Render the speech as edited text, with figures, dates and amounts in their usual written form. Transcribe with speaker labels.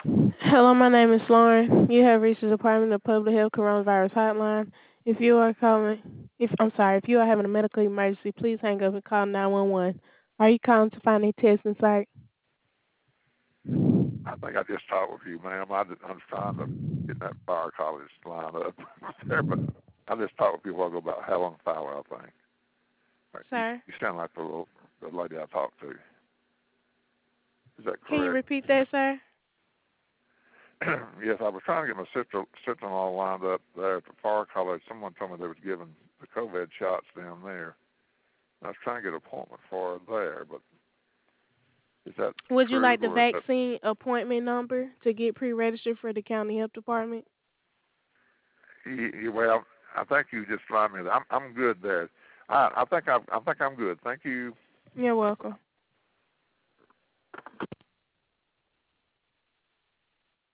Speaker 1: Hello, my name is Lauren. You have reached the Department of Public Health Coronavirus Hotline. If you are calling, if you are having a medical emergency, please hang up and call 911. Are you calling to find a testing site?
Speaker 2: I think I just talked with you, ma'am. I was trying to get that fire college line up there, but I just talked with you a while ago about Helen Fowler, I think. Right.
Speaker 1: Sir,
Speaker 2: You sound like the lady I talked to. Is that
Speaker 1: can you
Speaker 2: correct?
Speaker 1: repeat that, sir?
Speaker 2: Yes, I was trying to get my sister-in-law lined up there at the fire college. Someone told me they was giving the COVID shots down there. I was trying to get an appointment for her there, but is that
Speaker 1: Would you
Speaker 2: true
Speaker 1: like the
Speaker 2: or is that?
Speaker 1: vaccine appointment number to get pre-registered for the county health department?
Speaker 2: Well, I think you just remind me. I'm good there. I think I'm good. Thank you.
Speaker 1: You're welcome.